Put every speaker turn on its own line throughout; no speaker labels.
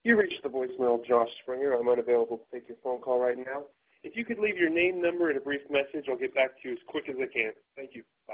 You reached the voicemail of Josh Springer. I'm unavailable to take your phone call right now. If you could leave your name, number, and a brief message, I'll get back to you as quick as I can. Thank you. Bye.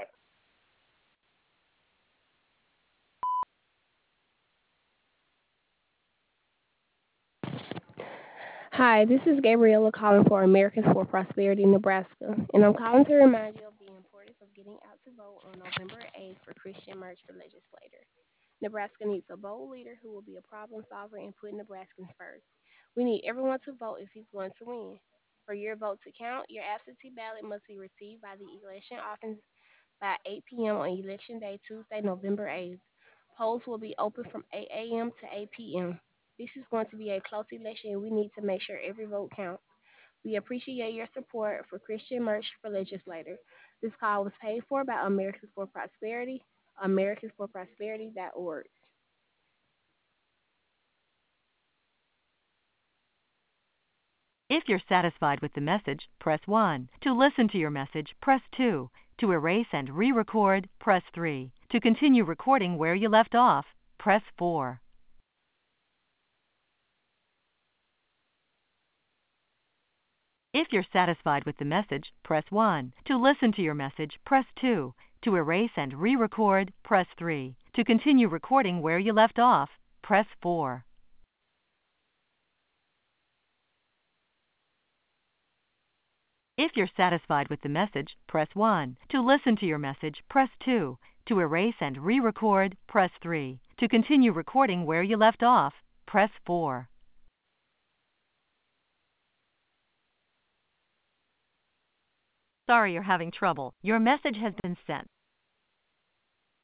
Hi, this is Gabriella calling for Americans for Prosperity, Nebraska, and I'm calling to remind you of the importance of getting out to vote on November 8th for Christian Merch for legislator. Nebraska needs a bold leader who will be a problem solver and put Nebraskans first. We need everyone to vote if he's going to win. For your vote to count, your absentee ballot must be received by the election office by 8 p.m. on Election Day, Tuesday, November 8th. Polls will be open from 8 a.m. to 8 p.m. This is going to be a close election, and we need to make sure every vote counts. We appreciate your support for Christian Merch for Legislator. This call was paid for by Americans for Prosperity, americansforprosperity.org.
If you're satisfied with the message, press 1. To listen to your message, press 2. To erase and re-record, press 3. To continue recording where you left off, press 4. If you're satisfied with the message, press 1. To listen to your message, press 2. To erase and re-record, press 3. To continue recording where you left off, press 4. If you're satisfied with the message, press 1. To listen to your message, press 2. To erase and re-record, press 3. To continue recording where you left off, press 4. Sorry you're having trouble. Your message has been sent.